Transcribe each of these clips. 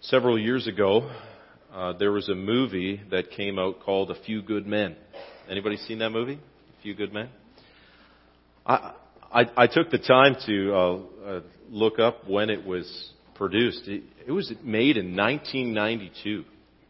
Several years ago, there was a movie that came out called A Few Good Men. Anybody seen that movie? A Few Good Men? I took the time to look up when it was produced. It was made in 1992.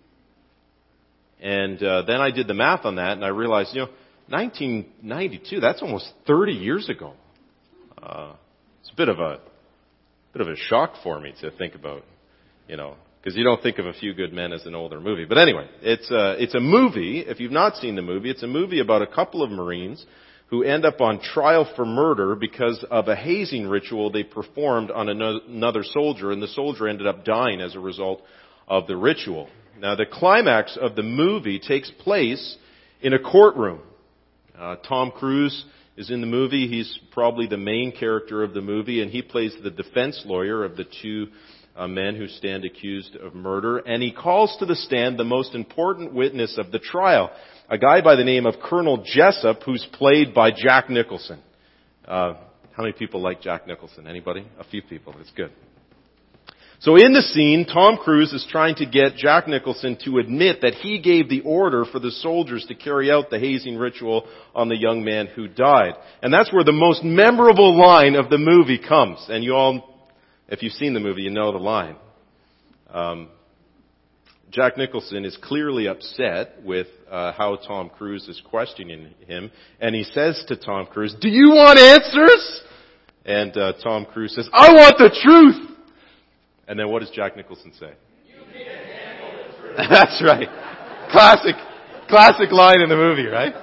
And then I did the math on that, and I realized, 1992, that's almost 30 years ago. It's a bit of a shock for me to think about, because you don't think of A Few Good Men as an older movie. But anyway, it's a movie. If you've not seen the movie, it's a movie about a couple of Marines who end up on trial for murder because of a hazing ritual they performed on another soldier, and the soldier ended up dying as a result of the ritual. Now, the climax of the movie takes place in a courtroom. Tom Cruise is in the movie. He's probably the main character of the movie, and he plays the defense lawyer of the two men who stand accused of murder. And he calls to the stand the most important witness of the trial, a guy by the name of Colonel Jessup, who's played by Jack Nicholson. How many people like Jack Nicholson? Anybody? A few people. That's good. So in the scene, Tom Cruise is trying to get Jack Nicholson to admit that he gave the order for the soldiers to carry out the hazing ritual on the young man who died. And that's where the most memorable line of the movie comes. And you all, if you've seen the movie, you know the line. Jack Nicholson is clearly upset with how Tom Cruise is questioning him. And he says to Tom Cruise, "Do you want answers?" And Tom Cruise says, "I want the truth." And then what does Jack Nicholson say? "You can't handle the truth." That's right. Classic line in the movie, right?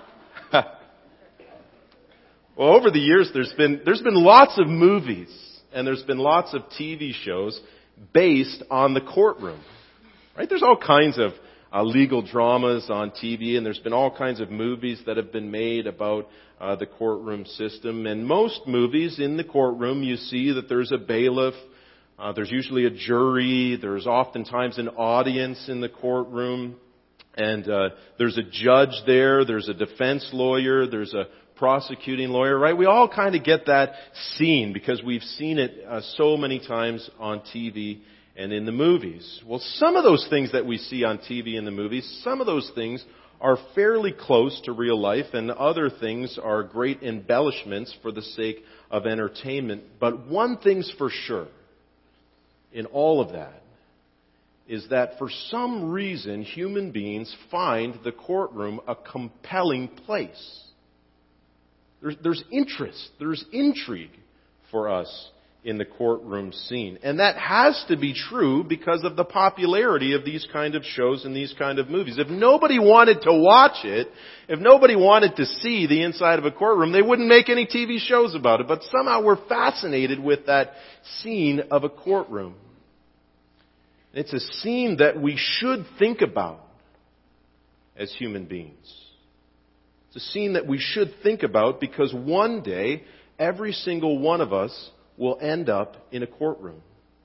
Well, over the years, there's been lots of movies and there's been lots of TV shows based on the courtroom, right? There's all kinds of legal dramas on TV, and there's been all kinds of movies that have been made about the courtroom system. And most movies in the courtroom, you see that there's a bailiff. There's usually a jury. There's oftentimes an audience in the courtroom. And there's a judge there. There's a defense lawyer. There's a prosecuting lawyer, right? We all kind of get that scene because we've seen it so many times on TV and in the movies. Well, some of those things that we see on TV and the movies, some of those things are fairly close to real life, and other things are great embellishments for the sake of entertainment. But one thing's for sure in all of that is that for some reason human beings find the courtroom a compelling place. There's interest, there's intrigue for us in the courtroom scene. And that has to be true because of the popularity of these kind of shows and these kind of movies. If nobody wanted to watch it, if nobody wanted to see the inside of a courtroom, they wouldn't make any TV shows about it. But somehow we're fascinated with that scene of a courtroom. It's a scene that we should think about as human beings. It's a scene that we should think about because one day, every single one of us will end up in a courtroom.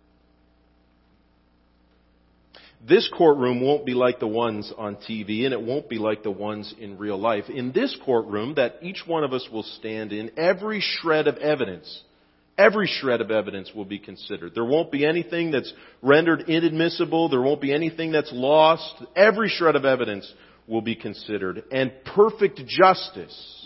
This courtroom won't be like the ones on TV, and it won't be like the ones in real life. In this courtroom that each one of us will stand in, every shred of evidence will be considered. There won't be anything that's rendered inadmissible. There won't be anything that's lost. Every shred of evidence will be considered. And perfect justice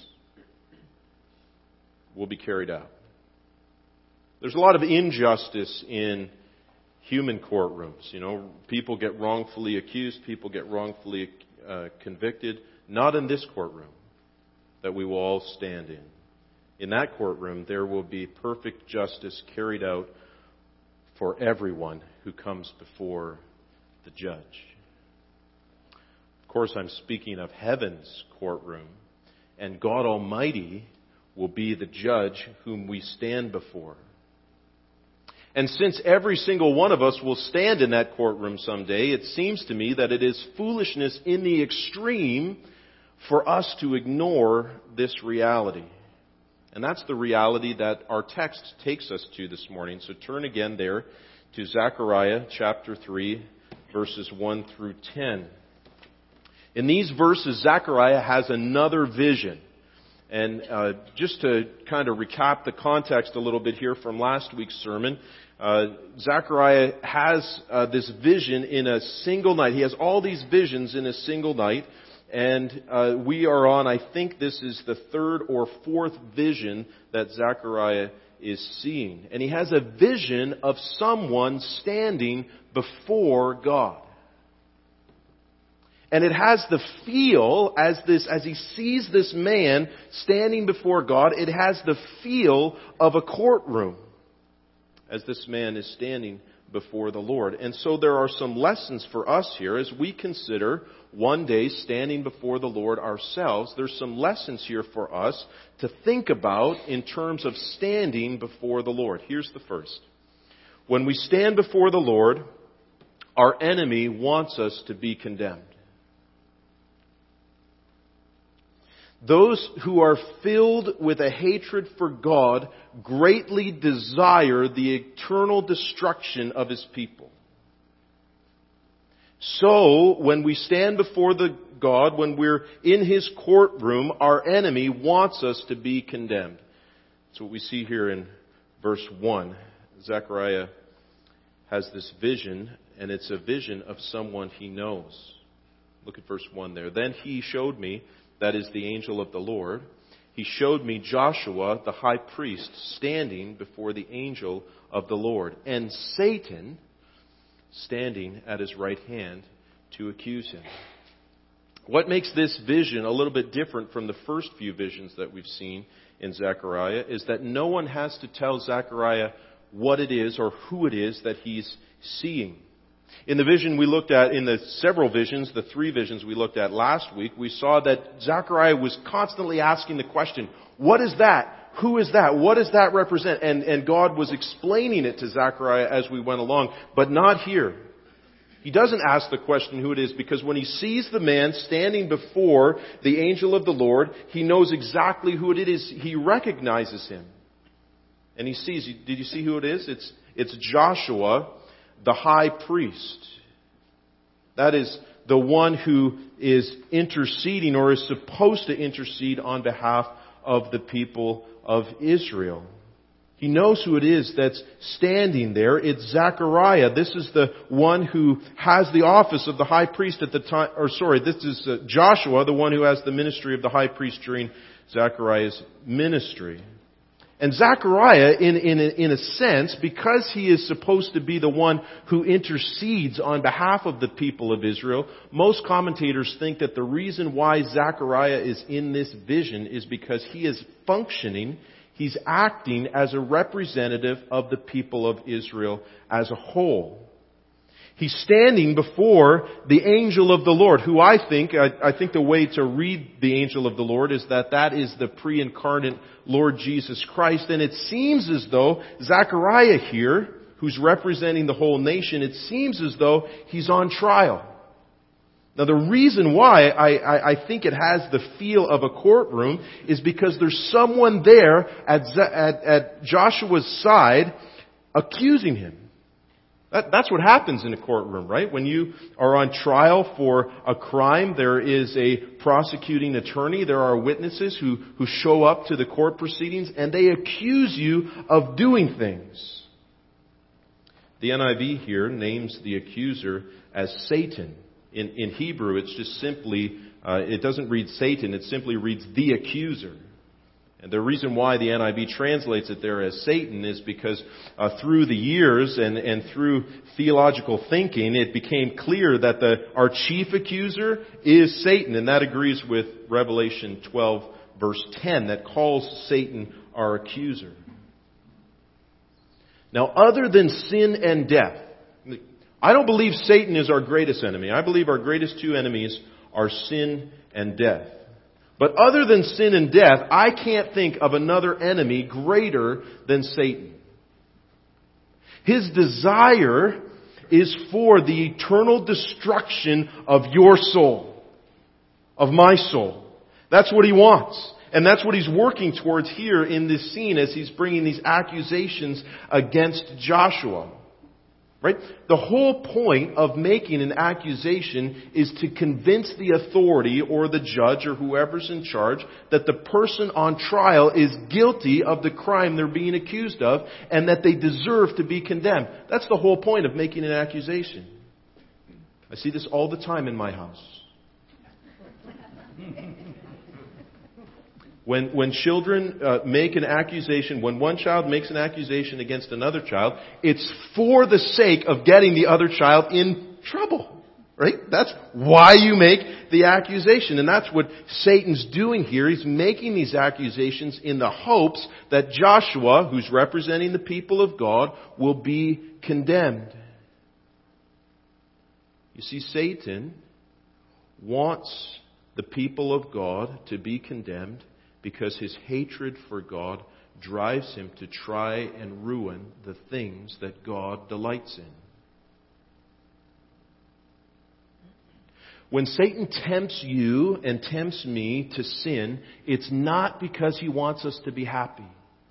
will be carried out. There's a lot of injustice in human courtrooms. People get wrongfully accused. People get wrongfully convicted. Not in this courtroom that we will all stand in. In that courtroom, there will be perfect justice carried out for everyone who comes before the judge. Of course, I'm speaking of heaven's courtroom, and God Almighty will be the judge whom we stand before. And since every single one of us will stand in that courtroom someday, it seems to me that it is foolishness in the extreme for us to ignore this reality. And that's the reality that our text takes us to this morning. So turn again there to Zechariah chapter 3, verses 1 through 10. In these verses, Zechariah has another vision. And just to kind of recap the context a little bit here from last week's sermon, Zechariah has this vision in a single night. He has all these visions in a single night. And we are on, I think this is the third or fourth vision that Zechariah is seeing. And he has a vision of someone standing before God. And it has the feel, as he sees this man standing before God, it has the feel of a courtroom as this man is standing before the Lord. And so there are some lessons for us here as we consider one day standing before the Lord ourselves. There's some lessons here for us to think about in terms of standing before the Lord. Here's the first. When we stand before the Lord, our enemy wants us to be condemned. Those who are filled with a hatred for God greatly desire the eternal destruction of His people. So, when we stand before God, when we're in His courtroom, our enemy wants us to be condemned. That's what we see here in verse 1. Zechariah has this vision, and it's a vision of someone he knows. Look at verse 1 there. Then He showed me, that is the angel of the Lord, He showed me Joshua, the high priest, standing before the angel of the Lord, and Satan standing at his right hand to accuse him. What makes this vision a little bit different from the first few visions that we've seen in Zechariah is that no one has to tell Zechariah what it is or who it is that he's seeing. In the vision we looked at, in the several visions, the three visions we looked at last week, we saw that Zechariah was constantly asking the question, what is that? Who is that? What does that represent? And God was explaining it to Zechariah as we went along, but not here. He doesn't ask the question who it is, because when he sees the man standing before the angel of the Lord, he knows exactly who it is. He recognizes him. And he sees, did you see who it is? It's Joshua, the high priest. That is the one who is interceding or is supposed to intercede on behalf of the people of Israel. He knows who it is that's standing there. It's Zechariah. This is the one who has the office of the high priest at the time, this is Joshua, the one who has the ministry of the high priest during Zechariah's ministry. And Zechariah, in a sense, because he is supposed to be the one who intercedes on behalf of the people of Israel, most commentators think that the reason why Zechariah is in this vision is because he is functioning, he's acting as a representative of the people of Israel as a whole. He's standing before the angel of the Lord, who I think the way to read the angel of the Lord is that is the pre-incarnate Lord Jesus Christ. And it seems as though Zechariah here, who's representing the whole nation, it seems as though he's on trial. Now the reason why I think it has the feel of a courtroom is because there's someone there at Joshua's side accusing him. That's what happens in a courtroom, right? When you are on trial for a crime, there is a prosecuting attorney, there are witnesses who show up to the court proceedings, and they accuse you of doing things. The NIV here names the accuser as Satan. In Hebrew, it's just simply, it doesn't read Satan, it simply reads the accuser. And the reason why the NIV translates it there as Satan is because through the years and through theological thinking, it became clear that our chief accuser is Satan. And that agrees with Revelation 12 verse 10 that calls Satan our accuser. Now, other than sin and death, I don't believe Satan is our greatest enemy. I believe our greatest two enemies are sin and death. But other than sin and death, I can't think of another enemy greater than Satan. His desire is for the eternal destruction of your soul, of my soul. That's what he wants. And that's what he's working towards here in this scene as he's bringing these accusations against Joshua. Right? The whole point of making an accusation is to convince the authority or the judge or whoever's in charge that the person on trial is guilty of the crime they're being accused of and that they deserve to be condemned. That's the whole point of making an accusation. I see this all the time in my house. When children make an accusation, when one child makes an accusation against another child, it's for the sake of getting the other child in trouble. Right? That's why you make the accusation. And that's what Satan's doing here. He's making these accusations in the hopes that Joshua, who's representing the people of God, will be condemned. You see, Satan wants the people of God to be condemned because his hatred for God drives him to try and ruin the things that God delights in. When Satan tempts you and tempts me to sin, it's not because he wants us to be happy.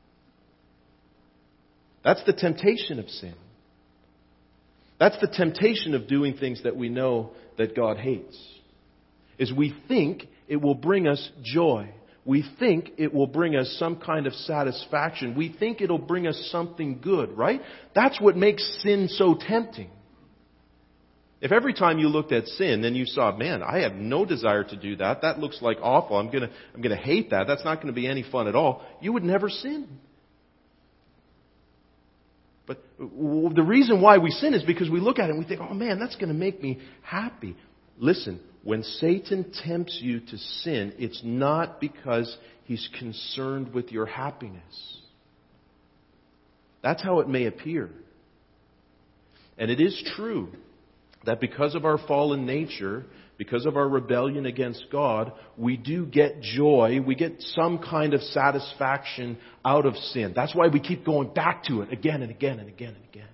That's the temptation of sin. That's the temptation of doing things that we know that God hates. Is we think it will bring us joy. We think it will bring us some kind of satisfaction. We think it'll bring us something good, right? That's what makes sin so tempting. If every time you looked at sin, then you saw, man, I have no desire to do that. That looks like awful. I'm gonna hate that. That's not going to be any fun at all. You would never sin. But the reason why we sin is because we look at it and we think, oh man, that's going to make me happy. Listen, when Satan tempts you to sin, it's not because he's concerned with your happiness. That's how it may appear. And it is true that because of our fallen nature, because of our rebellion against God, we do get joy, we get some kind of satisfaction out of sin. That's why we keep going back to it again and again and again and again.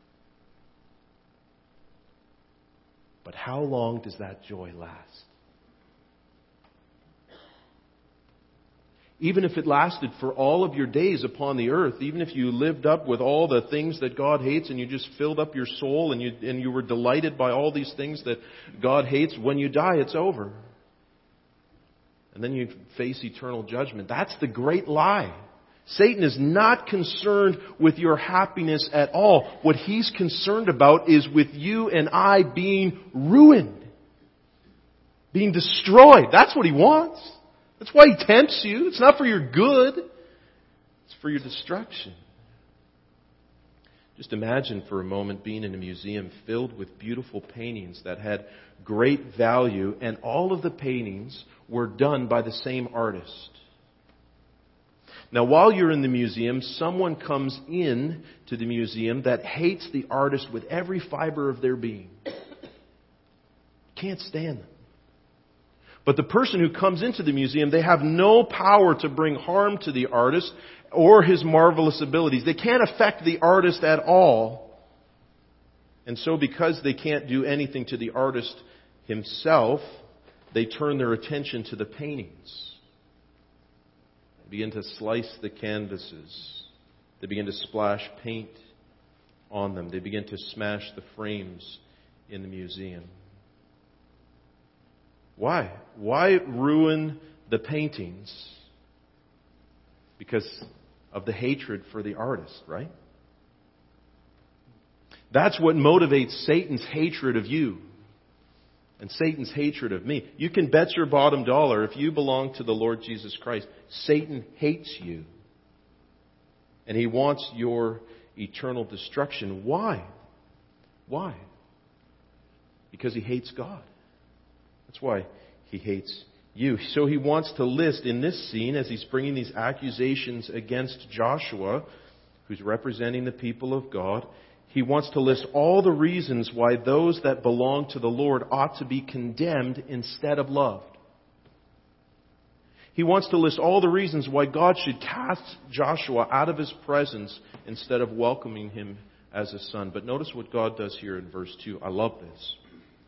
But how long does that joy last? Even if it lasted for all of your days upon the earth, even if you lived up with all the things that God hates and you just filled up your soul and you were delighted by all these things that God hates, when you die, it's over. And then you face eternal judgment. That's the great lie. Satan is not concerned with your happiness at all. What he's concerned about is with you and I being ruined, being destroyed. That's what he wants. That's why he tempts you. It's not for your good. It's for your destruction. Just imagine for a moment being in a museum filled with beautiful paintings that had great value, and all of the paintings were done by the same artist. Now, while you're in the museum, someone comes in to the museum that hates the artist with every fiber of their being. Can't stand them. But the person who comes into the museum, they have no power to bring harm to the artist or his marvelous abilities. They can't affect the artist at all. And so because they can't do anything to the artist himself, they turn their attention to the paintings. They begin to slice the canvases. They begin to splash paint on them. They begin to smash the frames in the museum. Why? Why ruin the paintings? Because of the hatred for the artist, right? That's what motivates Satan's hatred of you and Satan's hatred of me. You can bet your bottom dollar, if you belong to the Lord Jesus Christ, Satan hates you. And he wants your eternal destruction. Why? Why? Because he hates God. That's why he hates you. So he wants to list in this scene, as he's bringing these accusations against Joshua, who's representing the people of God, he wants to list all the reasons why those that belong to the Lord ought to be condemned instead of loved. He wants to list all the reasons why God should cast Joshua out of his presence instead of welcoming him as a son. But notice what God does here in verse 2. I love this.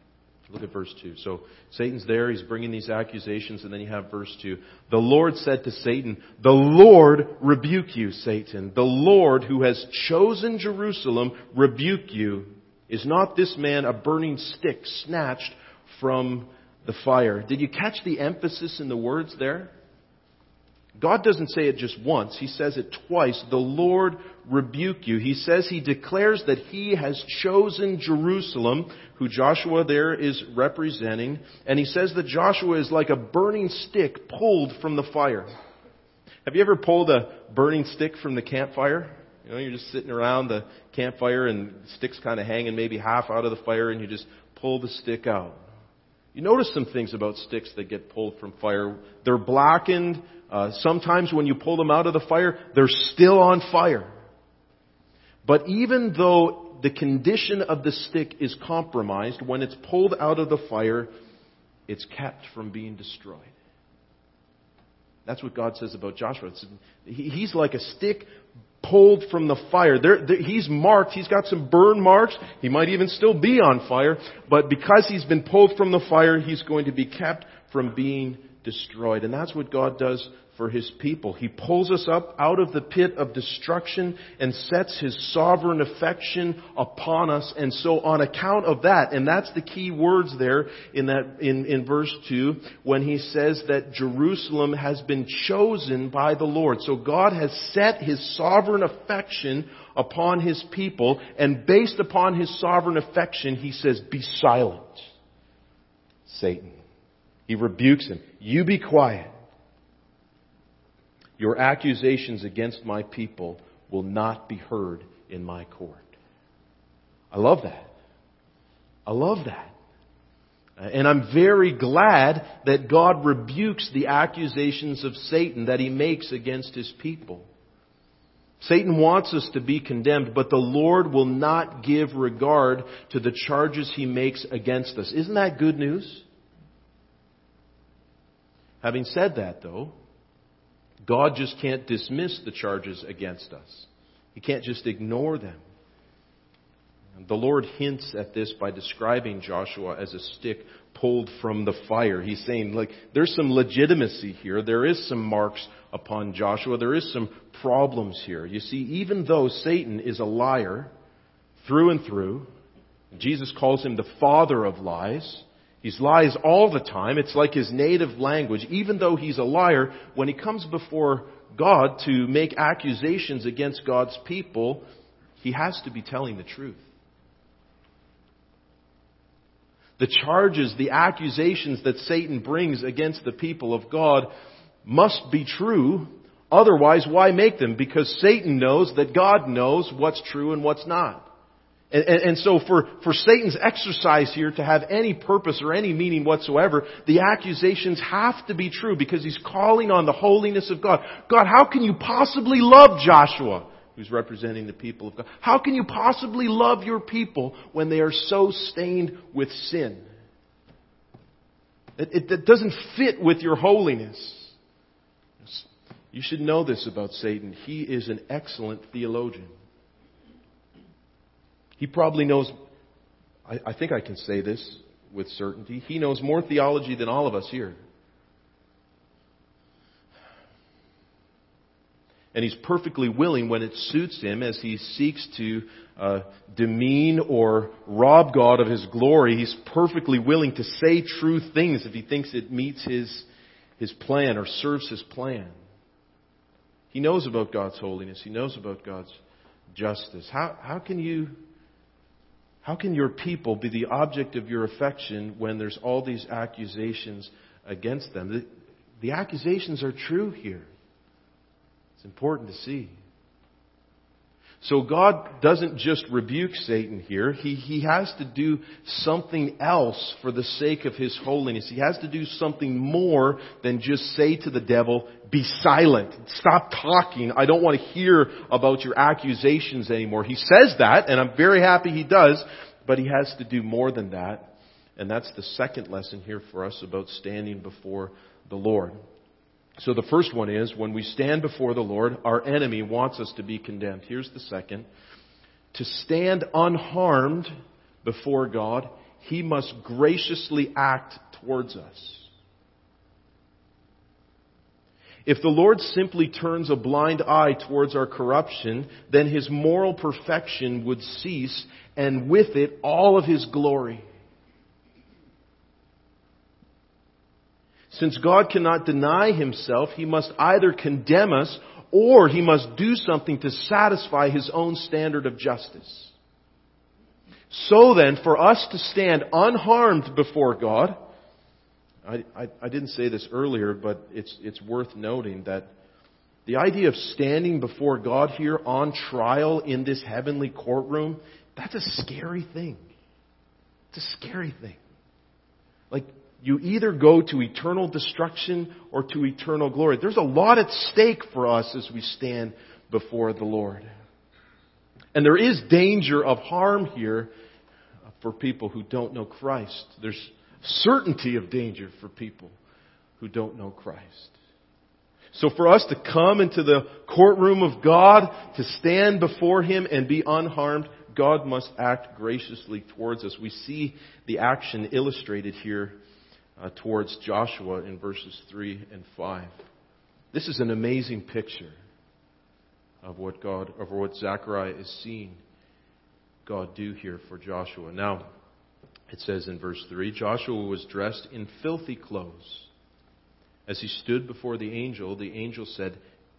Look at verse 2. So Satan's there, he's bringing these accusations, and then you have verse 2. The Lord said to Satan, "The Lord rebuke you, Satan. The Lord who has chosen Jerusalem rebuke you. Is not this man a burning stick snatched from the fire?" Did you catch the emphasis in the words there? God doesn't say it just once. He says it twice. The Lord rebuke you. He says he declares that he has chosen Jerusalem, who Joshua there is representing. And he says that Joshua is like a burning stick pulled from the fire. Have you ever pulled a burning stick from the campfire? You know, you're just sitting around the campfire and the stick's kind of hanging maybe half out of the fire, and you just pull the stick out. You notice some things about sticks that get pulled from fire. They're blackened. Sometimes when you pull them out of the fire, they're still on fire. But even though the condition of the stick is compromised, when it's pulled out of the fire, it's kept from being destroyed. That's what God says about Joshua. He's like a stick pulled from the fire. He's marked. He's got some burn marks. He might even still be on fire. But because he's been pulled from the fire, he's going to be kept from being destroyed. And that's what God does for His people. He pulls us up out of the pit of destruction and sets His sovereign affection upon us. And so on account of that, and that's the key words there in verse 2, when He says that Jerusalem has been chosen by the Lord. So God has set His sovereign affection upon His people, and based upon His sovereign affection, He says, "Be silent, Satan." He rebukes him. "You be quiet. Your accusations against my people will not be heard in my court." I love that. I love that. And I'm very glad that God rebukes the accusations of Satan that he makes against his people. Satan wants us to be condemned, but the Lord will not give regard to the charges he makes against us. Isn't that good news? Having said that, though, God just can't dismiss the charges against us. He can't just ignore them. The Lord hints at this by describing Joshua as a stick pulled from the fire. He's saying, there's some legitimacy here. There is some marks upon Joshua. There is some problems here. You see, even though Satan is a liar through and through, Jesus calls him the father of lies. He lies all the time. It's like his native language. Even though he's a liar, when he comes before God to make accusations against God's people, he has to be telling the truth. The charges, the accusations that Satan brings against the people of God must be true. Otherwise, why make them? Because Satan knows that God knows what's true and what's not. And so for Satan's exercise here to have any purpose or any meaning whatsoever, the accusations have to be true because he's calling on the holiness of God. God, how can you possibly love Joshua, who's representing the people of God? How can you possibly love your people when they are so stained with sin? It doesn't fit with your holiness. You should know this about Satan. He is an excellent theologian. He probably knows, I think I can say this with certainty, he knows more theology than all of us here. And he's perfectly willing when it suits him, as he seeks to demean or rob God of His glory, he's perfectly willing to say true things if he thinks it meets his plan or serves his plan. He knows about God's holiness. He knows about God's justice. How can your people be the object of your affection when there's all these accusations against them? The accusations are true here. It's important to see. So God doesn't just rebuke Satan here. He has to do something else for the sake of His holiness. He has to do something more than just say to the devil, "Be silent. Stop talking. I don't want to hear about your accusations anymore." He says that, and I'm very happy He does, but He has to do more than that. And that's the second lesson here for us about standing before the Lord. So the first one is, when we stand before the Lord, our enemy wants us to be condemned. Here's the second. To stand unharmed before God, He must graciously act towards us. If the Lord simply turns a blind eye towards our corruption, then His moral perfection would cease, and with it all of His glory. Since God cannot deny Himself, He must either condemn us or He must do something to satisfy His own standard of justice. So then, for us to stand unharmed before God, I didn't say this earlier, but it's worth noting that the idea of standing before God here on trial in this heavenly courtroom, that's a scary thing. It's a scary thing. Like, you either go to eternal destruction or to eternal glory. There's a lot at stake for us as we stand before the Lord. And there is danger of harm here for people who don't know Christ. There's certainty of danger for people who don't know Christ. So for us to come into the courtroom of God, to stand before Him and be unharmed, God must act graciously towards us. We see the action illustrated here towards Joshua in verses 3 and 5. This is an amazing picture of what Zechariah is seeing God do here for Joshua. Now, it says in verse 3, Joshua was dressed in filthy clothes. As he stood before the angel said,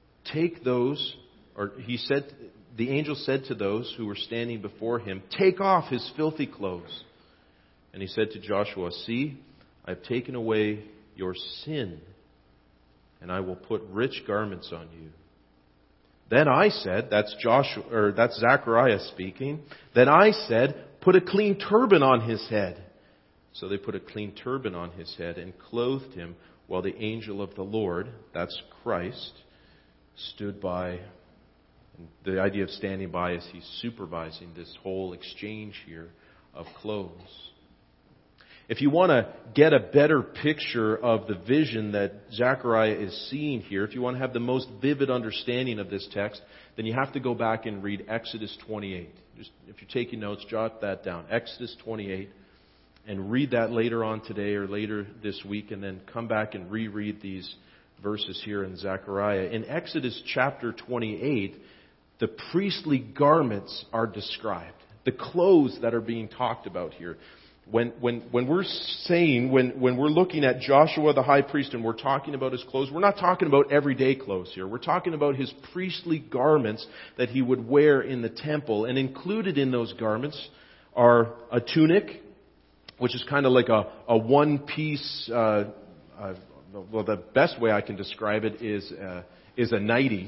the angel said to those who were standing before him, take off his filthy clothes. And he said to Joshua, see, I have taken away your sin, and I will put rich garments on you. Then I said, that's Zechariah speaking, then I said, put a clean turban on his head. So they put a clean turban on his head and clothed him, while the angel of the Lord, that's Christ, stood by. The idea of standing by is he's supervising this whole exchange here of clothes. If you want to get a better picture of the vision that Zechariah is seeing here, if you want to have the most vivid understanding of this text, then you have to go back and read Exodus 28. Just, if you're taking notes, jot that down. Exodus 28. And read that later on today or later this week, and then come back and reread these verses here in Zechariah. In Exodus chapter 28, the priestly garments are described. The clothes that are being talked about here. When we're looking at Joshua the high priest and we're talking about his clothes, we're not talking about everyday clothes here. We're talking about his priestly garments that he would wear in the temple. And included in those garments are a tunic, which is kind of like a one-piece, well, the best way I can describe it is a nightie.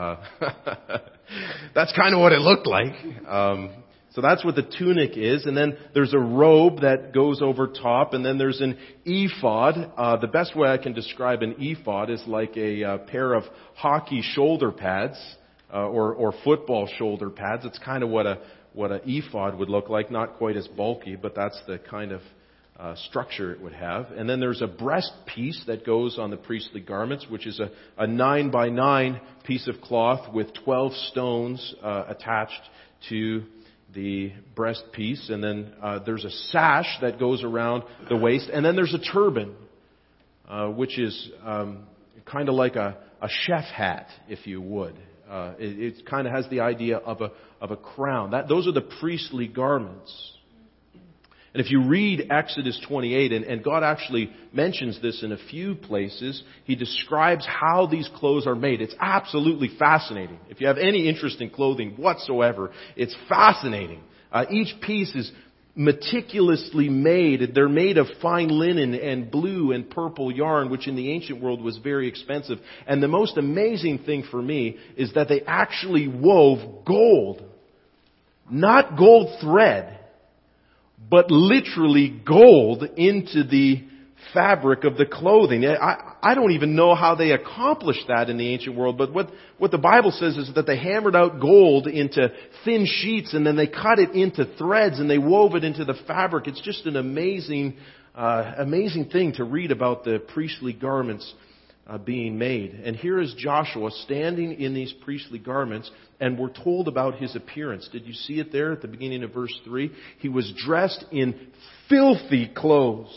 That's kind of what it looked like. So that's what the tunic is. And then there's a robe that goes over top. And then there's an ephod. The best way I can describe an ephod is like a pair of hockey shoulder pads or football shoulder pads. It's kind of what an ephod would look like. Not quite as bulky, but that's the kind of structure it would have. And then there's a breast piece that goes on the priestly garments, which is a 9x9 piece of cloth with 12 stones attached to the breast piece. And then there's a sash that goes around the waist. And then there's a turban, which is kind of like a chef hat, if you would. It kind of has the idea of a crown. Those are the priestly garments. And if you read Exodus 28, and God actually mentions this in a few places, He describes how these clothes are made. It's absolutely fascinating. If you have any interest in clothing whatsoever, it's fascinating. Each piece is meticulously made. They're made of fine linen and blue and purple yarn, which in the ancient world was very expensive. And the most amazing thing for me is that they actually wove gold. Not gold thread, but literally gold into the fabric of the clothing. I don't even know how they accomplished that in the ancient world, but what the Bible says is that they hammered out gold into thin sheets and then they cut it into threads and they wove it into the fabric. It's just an amazing thing to read about the priestly garments being made. And here is Joshua standing in these priestly garments, and we're told about his appearance. Did you see it there at the beginning of verse 3? He was dressed in filthy clothes.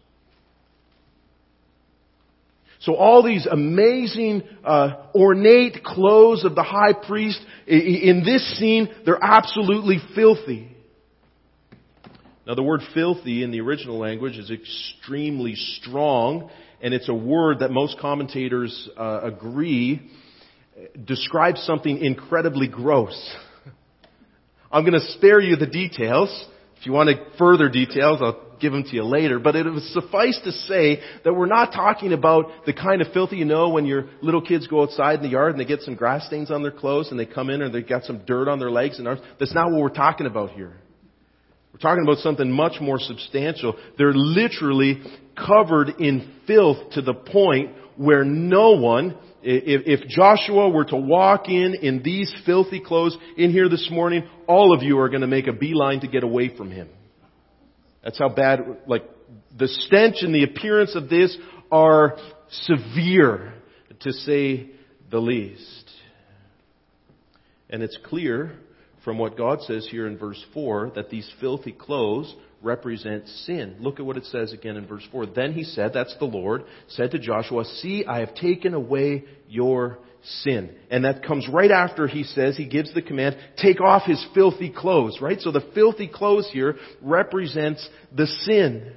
So all these amazing, ornate clothes of the high priest, in this scene, they're absolutely filthy. Now the word filthy in the original language is extremely strong, and it's a word that most commentators agree describes something incredibly gross. I'm going to spare you the details. If you want further details, I'll give them to you later. But it would suffice to say that we're not talking about the kind of filthy, when your little kids go outside in the yard and they get some grass stains on their clothes and they come in and they've got some dirt on their legs and arms. That's not what we're talking about here. We're talking about something much more substantial. They're literally covered in filth to the point where no one, if Joshua were to walk in these filthy clothes in here this morning, all of you are going to make a beeline to get away from him. That's how bad, the stench and the appearance of this are severe, to say the least. And it's clear from what God says here in verse 4 that these filthy clothes represent sin. Look at what it says again in verse 4. Then he said, that's the Lord, said to Joshua, see, I have taken away your sin. And that comes right after he gives the command, take off his filthy clothes, right? So the filthy clothes here represents the sin.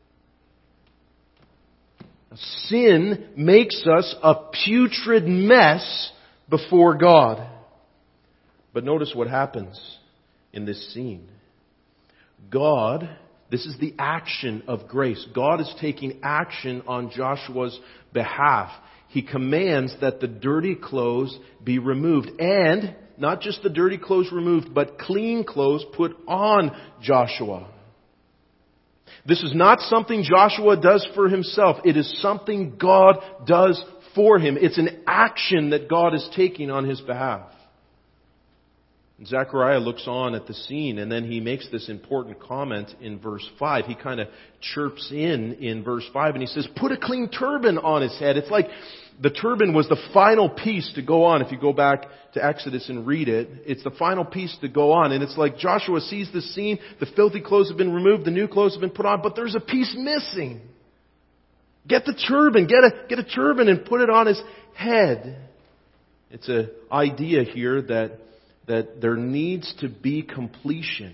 Sin makes us a putrid mess before God. But notice what happens in this scene. God, this is the action of grace. God is taking action on Joshua's behalf. He commands that the dirty clothes be removed. And not just the dirty clothes removed, but clean clothes put on Joshua. This is not something Joshua does for himself. It is something God does for him. It's an action that God is taking on his behalf. And Zechariah looks on at the scene, and then he makes this important comment in verse 5. He kind of chirps in verse 5, and he says, put a clean turban on his head. It's like the turban was the final piece to go on. If you go back to Exodus and read it, it's the final piece to go on. And it's like Joshua sees the scene, the filthy clothes have been removed, the new clothes have been put on, but there's a piece missing. Get the turban, get a turban and put it on his head. It's an idea here that there needs to be completion.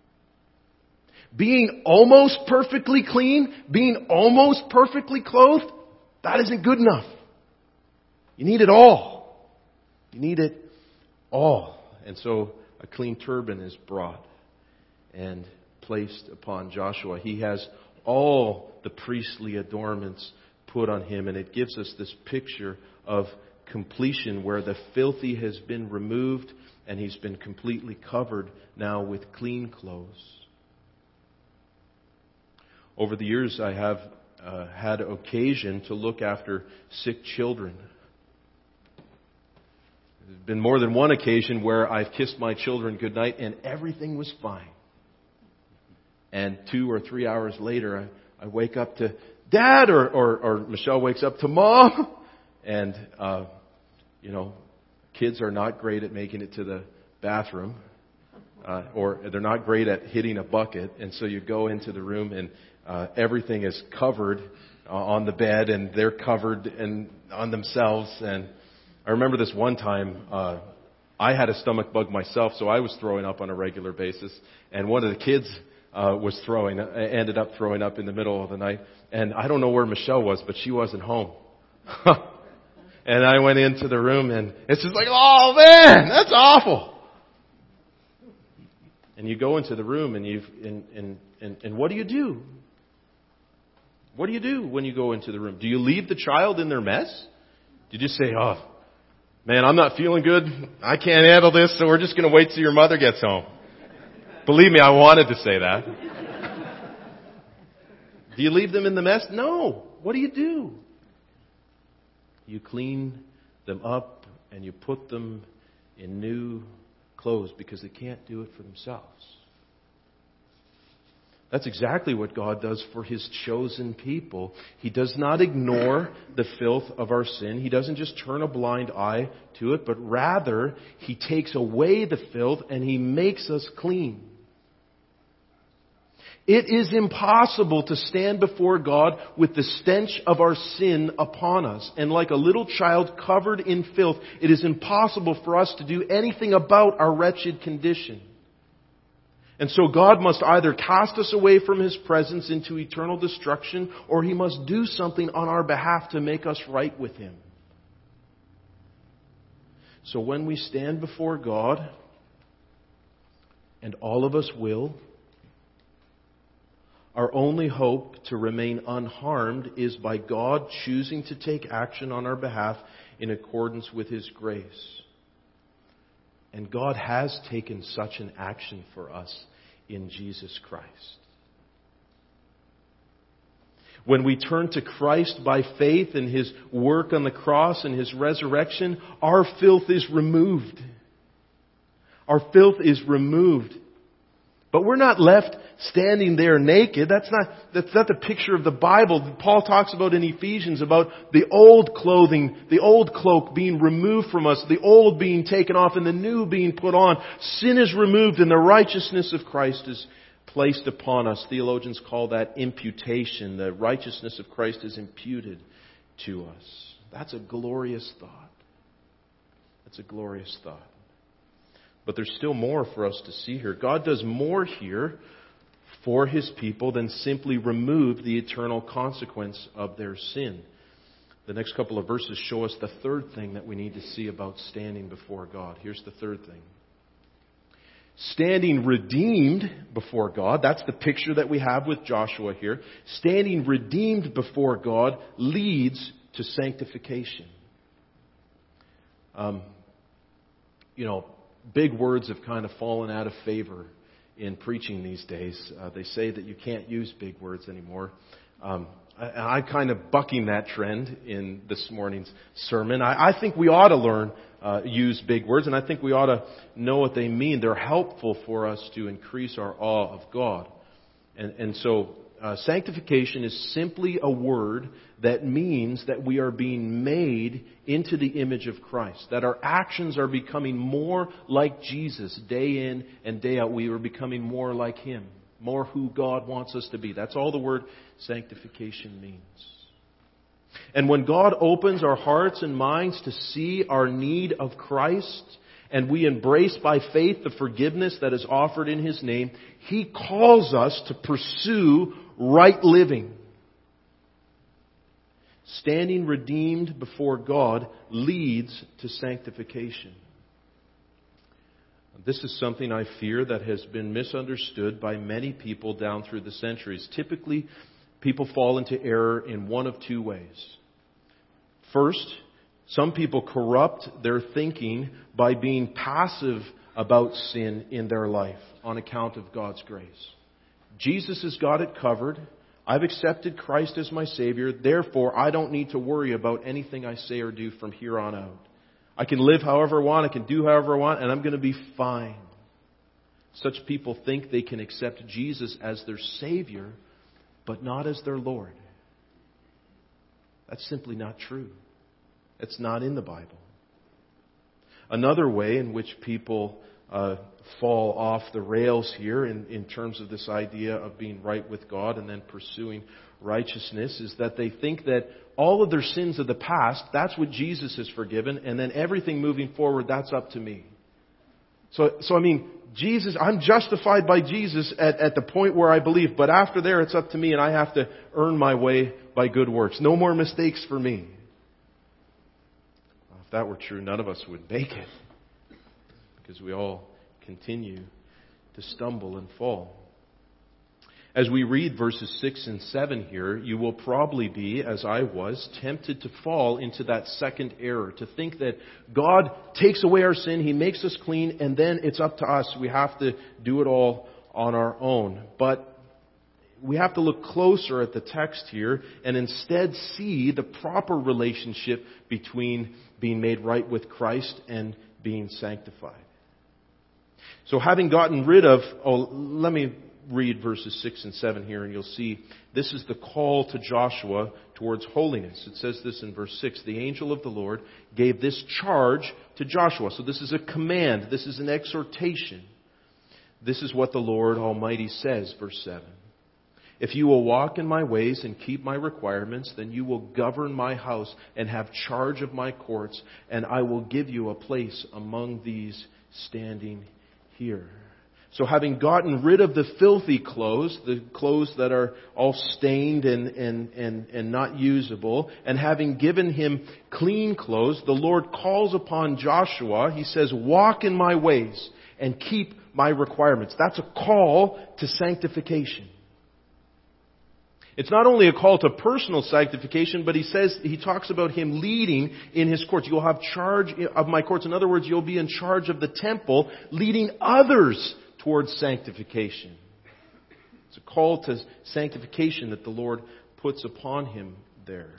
Being almost perfectly clean, being almost perfectly clothed, that isn't good enough. You need it all. You need it all. And so a clean turban is brought and placed upon Joshua. He has all the priestly adornments put on him, and it gives us this picture of completion where the filthy has been removed and he's been completely covered now with clean clothes. Over the years, I have had occasion to look after sick children. There's been more than one occasion where I've kissed my children goodnight and everything was fine. And 2 or 3 hours later, I wake up to Dad, or Michelle wakes up to Mom, and kids are not great at making it to the bathroom, or they're not great at hitting a bucket. And so you go into the room and everything is covered on the bed, and they're covered and on themselves. And I remember this one time, I had a stomach bug myself, so I was throwing up on a regular basis. And one of the kids ended up throwing up in the middle of the night. And I don't know where Michelle was, but she wasn't home. And I went into the room, and it's just like, oh man, that's awful. And you go into the room, and what do you do? What do you do when you go into the room? Do you leave the child in their mess? Do you just say, oh man, I'm not feeling good. I can't handle this, so we're just going to wait till your mother gets home. Believe me, I wanted to say that. Do you leave them in the mess? No. What do? You clean them up and you put them in new clothes because they can't do it for themselves. That's exactly what God does for His chosen people. He does not ignore the filth of our sin. He doesn't just turn a blind eye to it, but rather He takes away the filth and He makes us clean. It is impossible to stand before God with the stench of our sin upon us. And like a little child covered in filth, it is impossible for us to do anything about our wretched condition. And so God must either cast us away from His presence into eternal destruction, or He must do something on our behalf to make us right with Him. So when we stand before God, and all of us will, our only hope to remain unharmed is by God choosing to take action on our behalf in accordance with His grace. And God has taken such an action for us in Jesus Christ. When we turn to Christ by faith in His work on the cross and His resurrection, our filth is removed. Our filth is removed. But we're not left standing there naked. That's not the picture of the Bible. Paul talks about in Ephesians about the old clothing, the old cloak being removed from us, the old being taken off and the new being put on. Sin is removed and the righteousness of Christ is placed upon us. Theologians call that imputation. The righteousness of Christ is imputed to us. That's a glorious thought. That's a glorious thought. But there's still more for us to see here. God does more here for His people than simply remove the eternal consequence of their sin. The next couple of verses show us the third thing that we need to see about standing before God. Here's the third thing. Standing redeemed before God, that's the picture that we have with Joshua here. Standing redeemed before God leads to sanctification. Big words have kind of fallen out of favor in preaching these days. They say that you can't use big words anymore. I'm kind of bucking that trend in this morning's sermon. I think we ought to learn use big words, and I think we ought to know what they mean. They're helpful for us to increase our awe of God. And so sanctification is simply a word that means that we are being made into the image of Christ, that our actions are becoming more like Jesus day in and day out. We are becoming more like Him, more who God wants us to be. That's all the word sanctification means. And when God opens our hearts and minds to see our need of Christ, and we embrace by faith the forgiveness that is offered in His name, He calls us to pursue right living. Standing redeemed before God leads to sanctification. This is something I fear that has been misunderstood by many people down through the centuries. Typically, people fall into error in one of two ways. First, some people corrupt their thinking by being passive about sin in their life on account of God's grace. Jesus has got it covered. I've accepted Christ as my Savior. Therefore, I don't need to worry about anything I say or do from here on out. I can live however I want. I can do however I want, and I'm going to be fine. Such people think they can accept Jesus as their Savior, but not as their Lord. That's simply not true. It's not in the Bible. Another way in which people fall off the rails here in terms of this idea of being right with God and then pursuing righteousness is that they think that all of their sins of the past, that's what Jesus has forgiven, and then everything moving forward, that's up to me. So Jesus, I'm justified by Jesus at the point where I believe, but after there it's up to me and I have to earn my way by good works. No more mistakes for me. If that were true, none of us would make it, because we all continue to stumble and fall. As we read verses 6 and 7 here, you will probably be, as I was, tempted to fall into that second error, to think that God takes away our sin, He makes us clean, and then it's up to us. We have to do it all on our own. But we have to look closer at the text here and instead see the proper relationship between being made right with Christ and being sanctified. So having gotten rid of, let me read verses 6 and 7 here, and you'll see this is the call to Joshua towards holiness. It says this in verse 6, the angel of the Lord gave this charge to Joshua. So this is a command. This is an exhortation. This is what the Lord Almighty says, verse 7. If you will walk in my ways and keep my requirements, then you will govern my house and have charge of my courts, and I will give you a place among these standing here. So having gotten rid of the filthy clothes, the clothes that are all stained and not usable, and having given him clean clothes, the Lord calls upon Joshua. He says, walk in my ways and keep my requirements. That's a call to sanctification. It's not only a call to personal sanctification, but he talks about him leading in his courts. You'll have charge of my courts. In other words, you'll be in charge of the temple, leading others towards sanctification. It's a call to sanctification that the Lord puts upon him there.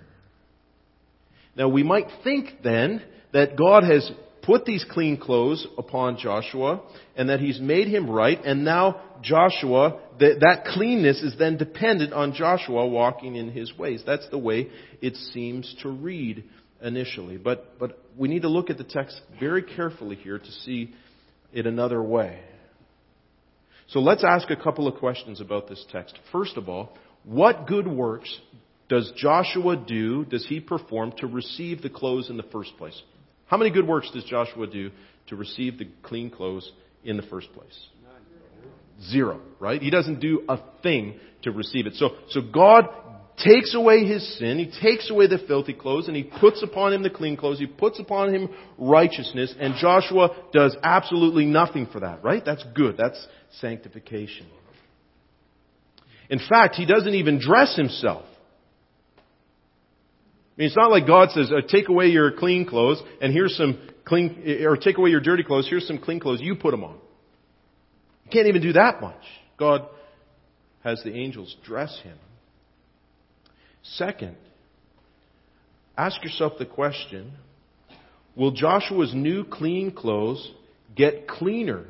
Now we might think then that God has put these clean clothes upon Joshua and that he's made him right, and now Joshua, that cleanness is then dependent on Joshua walking in his ways. That's the way it seems to read initially. But we need to look at the text very carefully here to see it another way. So let's ask a couple of questions about this text. First of all, what good works does Joshua do, does he perform to receive the clothes in the first place? How many good works does Joshua do to receive the clean clothes in the first place? Zero, right? He doesn't do a thing to receive it. So God takes away his sin, he takes away the filthy clothes, and he puts upon him the clean clothes, he puts upon him righteousness, and Joshua does absolutely nothing for that, right? That's good. That's sanctification. In fact, he doesn't even dress himself. I mean, it's not like God says, take away your clean clothes, and here's some clean, or take away your dirty clothes, here's some clean clothes, you put them on. You can't even do that much. God has the angels dress him. Second, ask yourself the question, will Joshua's new clean clothes get cleaner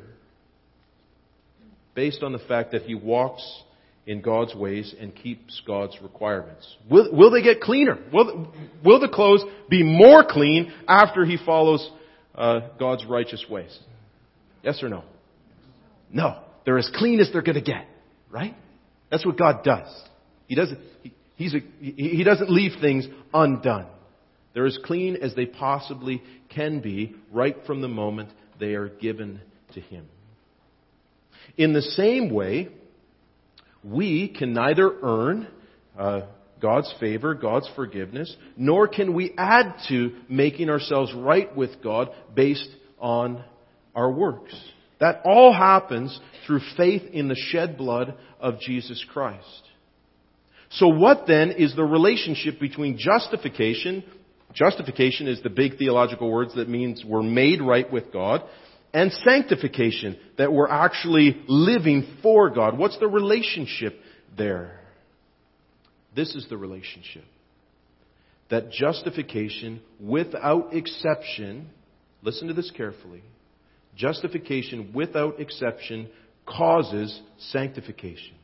based on the fact that he walks in God's ways and keeps God's requirements? Will they get cleaner? Will the clothes be more clean after he follows God's righteous ways? Yes or no? No. They're as clean as they're going to get, right? That's what God does. He doesn't leave things undone. They're as clean as they possibly can be right from the moment they are given to him. In the same way, we can neither earn God's favor, God's forgiveness, nor can we add to making ourselves right with God based on our works. That all happens through faith in the shed blood of Jesus Christ. So what then is the relationship between justification? Justification is the big theological words that means we're made right with God. And sanctification, that we're actually living for God. What's the relationship there? This is the relationship. That justification, without exception, listen to this carefully, justification without exception causes sanctification.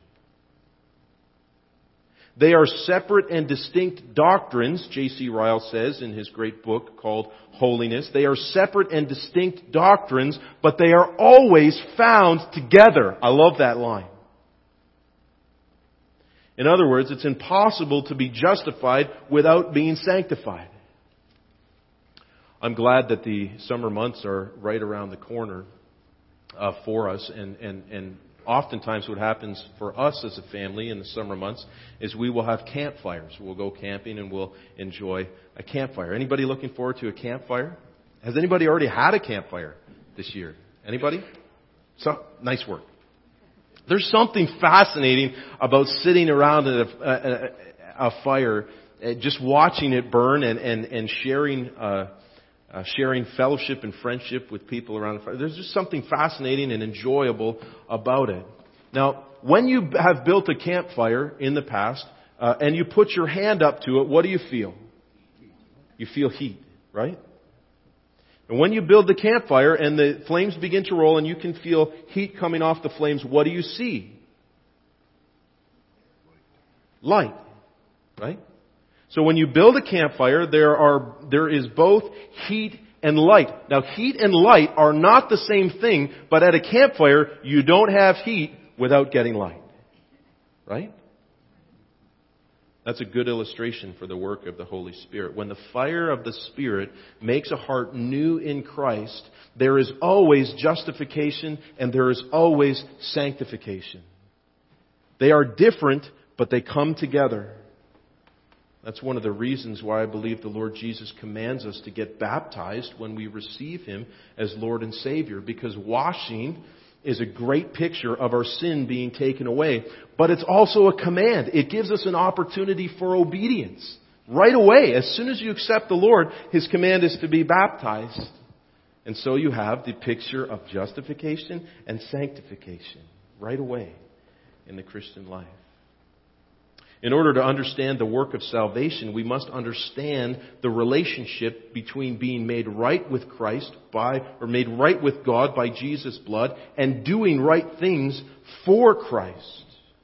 They are separate and distinct doctrines, J.C. Ryle says in his great book called Holiness. They are separate and distinct doctrines, but they are always found together. I love that line. In other words, it's impossible to be justified without being sanctified. I'm glad that the summer months are right around the corner for us, and oftentimes what happens for us as a family in the summer months is we will have campfires. We'll go camping and we'll enjoy a campfire. Anybody looking forward to a campfire? Has anybody already had a campfire this year? Anybody? So, nice work. There's something fascinating about sitting around a fire, just watching it burn and sharing fellowship and friendship with people around the fire. There's just something fascinating and enjoyable about it. Now, when you have built a campfire in the past, and you put your hand up to it, what do you feel? You feel heat, right? And when you build the campfire and the flames begin to roll and you can feel heat coming off the flames, what do you see? light. Right? So when you build a campfire, there is both heat and light. Now, heat and light are not the same thing, but at a campfire, you don't have heat without getting light. Right? That's a good illustration for the work of the Holy Spirit. When the fire of the Spirit makes a heart new in Christ, there is always justification and there is always sanctification. They are different, but they come together. That's one of the reasons why I believe the Lord Jesus commands us to get baptized when we receive Him as Lord and Savior, because washing is a great picture of our sin being taken away. But it's also a command. It gives us an opportunity for obedience. Right away, as soon as you accept the Lord, His command is to be baptized. And so you have the picture of justification and sanctification right away in the Christian life. In order to understand the work of salvation, we must understand the relationship between being made right with Christ made right with God by Jesus' blood and doing right things for Christ.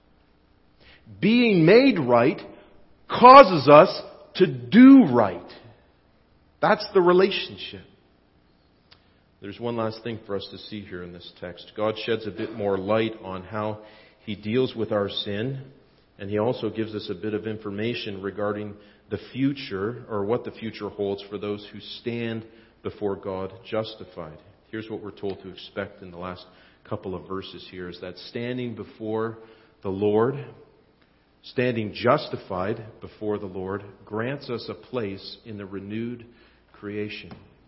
Being made right causes us to do right. That's the relationship. There's one last thing for us to see here in this text. God sheds a bit more light on how He deals with our sin. And He also gives us a bit of information regarding the future, or what the future holds for those who stand before God justified. Here's what we're told to expect in the last couple of verses here, is that standing before the Lord, standing justified before the Lord, grants us a place in the renewed creation.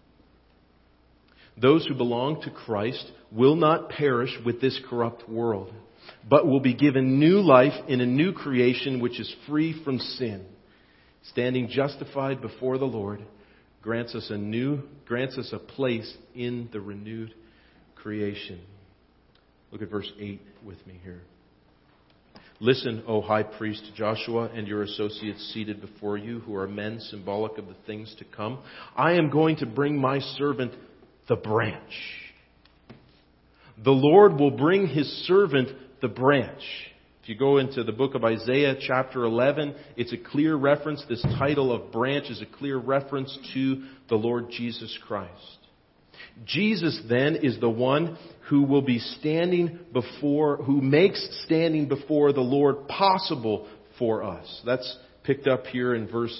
Those who belong to Christ will not perish with this corrupt world, but will be given new life in a new creation which is free from sin. Standing justified before the Lord grants us a place in the renewed creation. Look at verse 8 with me here. Listen, O high priest Joshua, and your associates seated before you, who are men symbolic of the things to come. I am going to bring my servant the branch. The Lord will bring His servant the branch. If you go into the book of Isaiah chapter 11, it's a clear reference. This title of branch is a clear reference to the Lord Jesus Christ. Jesus then is the one who will be who makes standing before the Lord possible for us. That's picked up here in verse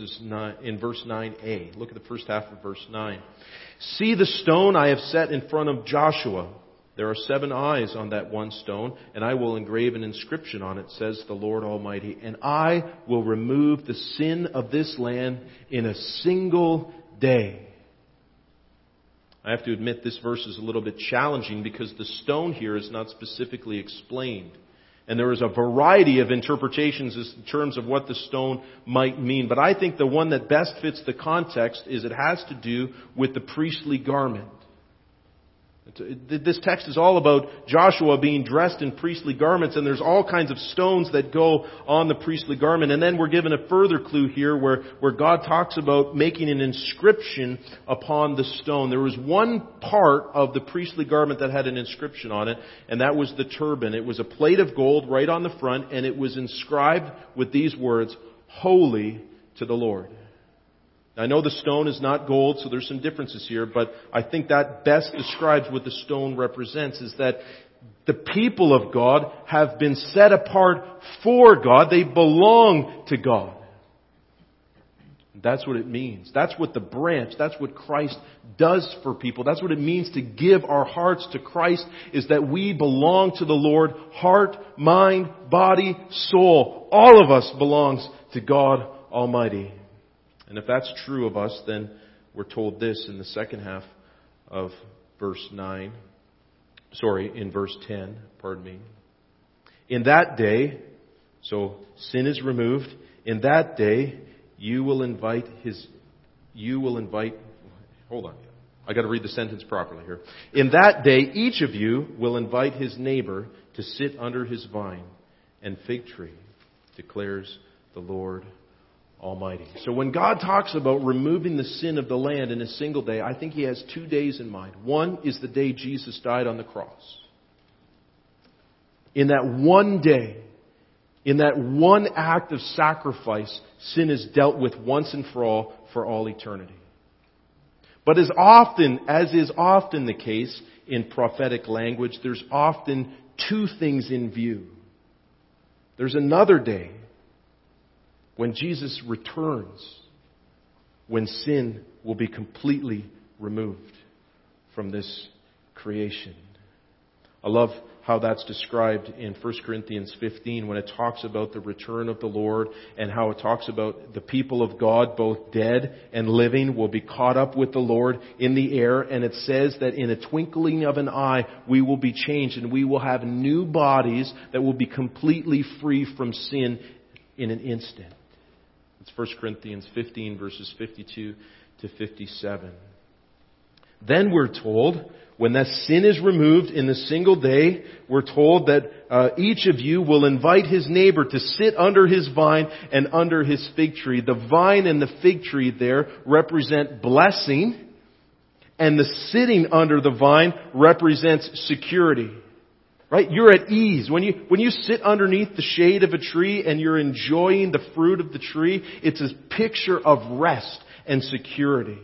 9a. Look at the first half of verse 9. See the stone I have set in front of Joshua. There are 7 eyes on that one stone, and I will engrave an inscription on it, says the Lord Almighty. And I will remove the sin of this land in a single day. I have to admit this verse is a little bit challenging because the stone here is not specifically explained. And there is a variety of interpretations in terms of what the stone might mean. But I think the one that best fits the context is it has to do with the priestly garment. This text is all about Joshua being dressed in priestly garments, and there's all kinds of stones that go on the priestly garment. And then we're given a further clue here where God talks about making an inscription upon the stone. There was one part of the priestly garment that had an inscription on it, and that was the turban. It was a plate of gold right on the front, and it was inscribed with these words, "Holy to the Lord." I know the stone is not gold, so there's some differences here, but I think that best describes what the stone represents, is that the people of God have been set apart for God. They belong to God. That's what it means. That's what the branch, that's what Christ does for people. That's what it means to give our hearts to Christ, is that we belong to the Lord. Heart, mind, body, soul. All of us belongs to God Almighty. And if that's true of us, then we're told this in the second half of verse 10. In that day, so sin is removed. In that day, hold on. I got to read the sentence properly here. In that day, each of you will invite his neighbor to sit under his vine and fig tree, declares the Lord Almighty. So when God talks about removing the sin of the land in a single day, I think He has 2 days in mind. One is the day Jesus died on the cross. In that one day, In that one act of sacrifice, sin is dealt with once and for all eternity. But as is often the case in prophetic language, there's often two things in view. There's another day when Jesus returns, when sin will be completely removed from this creation. I love how that's described in 1 Corinthians 15 when it talks about the return of the Lord, and how it talks about the people of God, both dead and living, will be caught up with the Lord in the air. And it says that in a twinkling of an eye we will be changed, and we will have new bodies that will be completely free from sin in an instant. It's 1 Corinthians 15 verses 52 to 57. Then we're told, when that sin is removed in a single day, we're told that each of you will invite his neighbor to sit under his vine and under his fig tree. The vine and the fig tree there represent blessing, and the sitting under the vine represents security. Right? You're at ease. When you sit underneath the shade of a tree and you're enjoying the fruit of the tree, it's a picture of rest and security.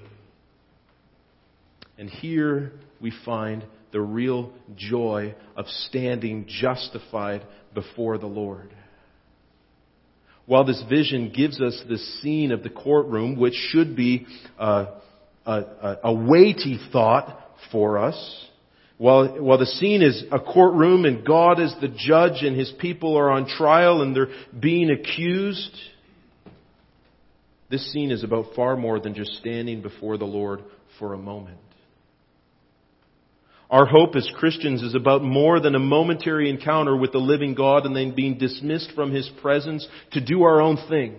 And here we find the real joy of standing justified before the Lord. While this vision gives us the scene of the courtroom, which should be a weighty thought for us, while the scene is a courtroom and God is the judge and His people are on trial and they're being accused, this scene is about far more than just standing before the Lord for a moment. Our hope as Christians is about more than a momentary encounter with the living God and then being dismissed from His presence to do our own thing.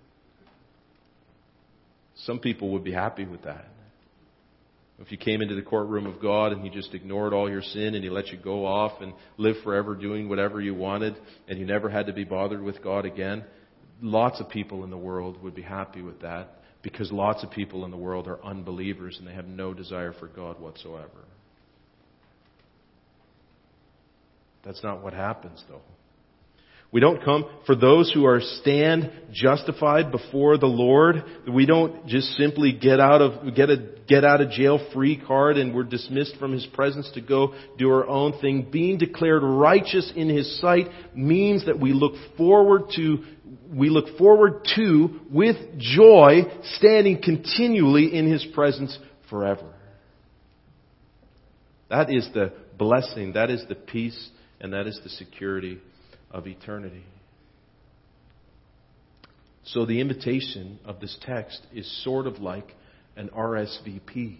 Some people would be happy with that. If you came into the courtroom of God and He just ignored all your sin and He let you go off and live forever doing whatever you wanted and you never had to be bothered with God again, lots of people in the world would be happy with that, because lots of people in the world are unbelievers and they have no desire for God whatsoever. That's not what happens, though. We don't come, for those who are stand justified before the Lord, we don't just simply get a jail free card and we're dismissed from His presence to go do our own thing. Being declared righteous in His sight means that we look forward to with joy standing continually in His presence forever. That is the blessing, that is the peace, and that is the security of eternity. So the invitation of this text is sort of like an RSVP.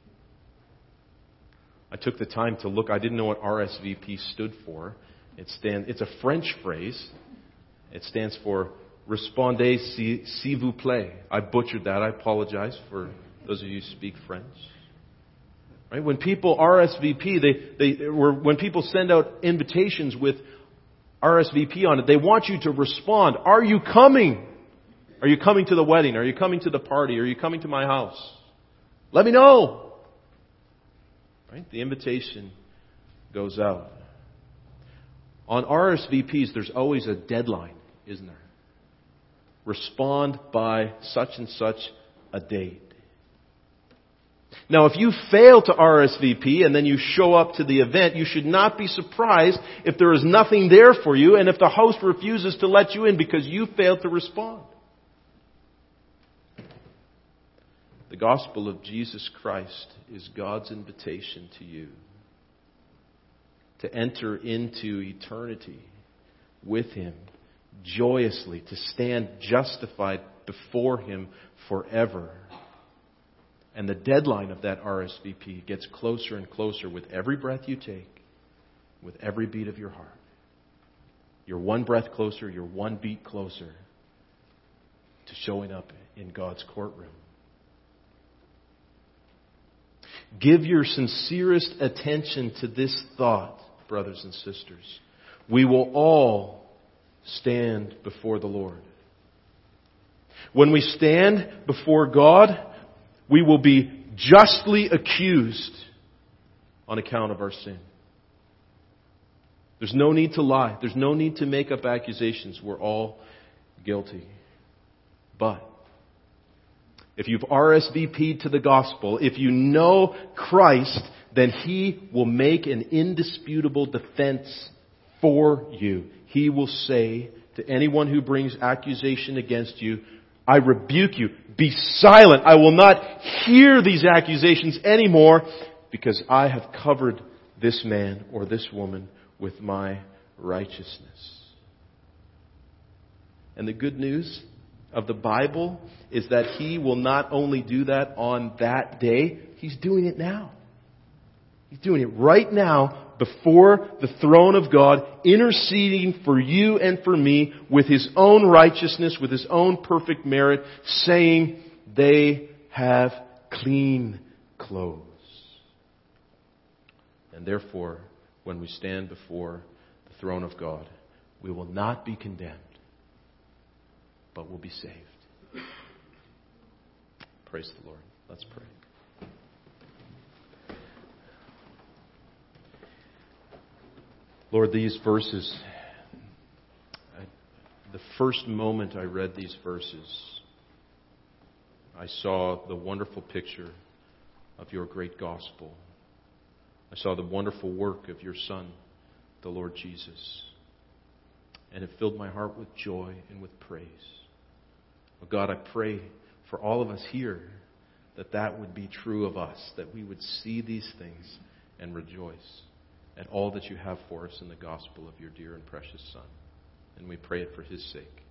I took the time to look. I didn't know what RSVP stood for. It's a French phrase. It stands for Respondez s'il vous plaît. I butchered that. I apologize for those of you who speak French. Right? When people RSVP, when people send out invitations with RSVP on it, they want you to respond. Are you coming? Are you coming to the wedding? Are you coming to the party? Are you coming to my house? Let me know. Right? The invitation goes out. On RSVPs, there's always a deadline, isn't there? Respond by such and such a date. Now, if you fail to RSVP and then you show up to the event, you should not be surprised if there is nothing there for you and if the host refuses to let you in because you failed to respond. The gospel of Jesus Christ is God's invitation to you to enter into eternity with Him joyously, to stand justified before Him forever. And the deadline of that RSVP gets closer and closer with every breath you take, with every beat of your heart. You're one breath closer, you're one beat closer to showing up in God's courtroom. Give your sincerest attention to this thought, brothers and sisters. We will all stand before the Lord. When we stand before God, we will be justly accused on account of our sin. There's no need to lie. There's no need to make up accusations. We're all guilty. But if you've RSVP'd to the gospel, if you know Christ, then He will make an indisputable defense for you. He will say to anyone who brings accusation against you, I rebuke you. Be silent. I will not hear these accusations anymore because I have covered this man or this woman with my righteousness. And the good news of the Bible is that He will not only do that on that day, He's doing it now. He's doing it right now before the throne of God, interceding for you and for me with His own righteousness, with His own perfect merit, saying they have clean clothes. And therefore, when we stand before the throne of God, we will not be condemned, but will be saved. Praise the Lord. Let's pray. Lord, these verses, the first moment I read these verses, I saw the wonderful picture of your great gospel. I saw the wonderful work of your Son, the Lord Jesus. And it filled my heart with joy and with praise. Oh God, I pray for all of us here that that would be true of us, that we would see these things and rejoice at all that you have for us in the gospel of your dear and precious Son. And we pray it for His sake.